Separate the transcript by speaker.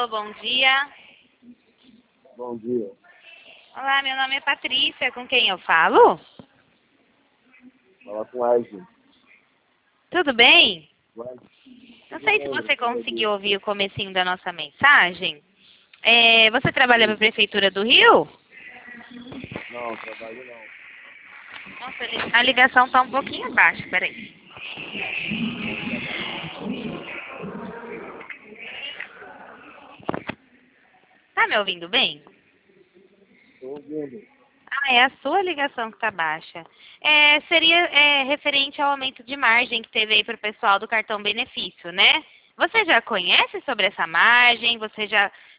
Speaker 1: Alô, bom dia.
Speaker 2: Bom dia.
Speaker 1: Olá, meu nome é Patrícia. Com quem eu falo?
Speaker 2: Fala com a Aisy.
Speaker 1: Tudo bem?
Speaker 2: Vai.
Speaker 1: Não
Speaker 2: Tudo
Speaker 1: sei se
Speaker 2: bem,
Speaker 1: você
Speaker 2: graças a
Speaker 1: conseguiu
Speaker 2: Deus.
Speaker 1: ouvir o comecinho da nossa mensagem. Você trabalha para a
Speaker 2: Sim.
Speaker 1: Prefeitura do Rio?
Speaker 2: Não, trabalho não.
Speaker 1: Nossa, a ligação está um pouquinho baixa, peraí.
Speaker 2: Não trabalho não.
Speaker 1: Tá me ouvindo bem?
Speaker 2: Estou ouvindo.
Speaker 1: Ah, é a sua ligação que está baixa. Seria referente ao aumento de margem que teve aí para o pessoal do cartão benefício, né? Você já conhece sobre essa margem? Você já